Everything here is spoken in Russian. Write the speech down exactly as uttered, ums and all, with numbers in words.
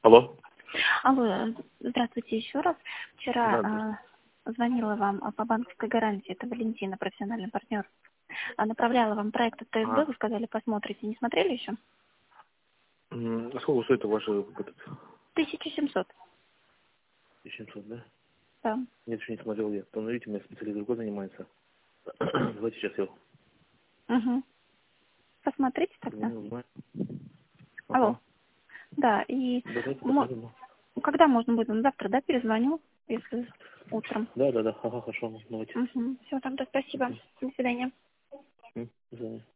Алло. Алло, здравствуйте еще раз. Вчера Да, а, звонила вам а, по банковской гарантии, это Валентина, профессиональный партнер. А, направляла вам проект от ТСБ, а, вы сказали, посмотрите. Не смотрели еще? м, а сколько стоит ваш этот тысяча семьсот. семьсот, да? Да. Нет, еще не смотрел я. Там, видите, у меня специалист другой занимается. Давайте сейчас я Угу. Посмотрите тогда. звоню, узнаю. Алло. Ага. Да, и Давайте мо- посмотрим. когда можно будет? Ну, завтра, да, перезвоню, если утром. Да, да, да. Ага, хорошо. Давайте. Угу. Все, тогда спасибо. Мгм. До свидания. М, До свидания.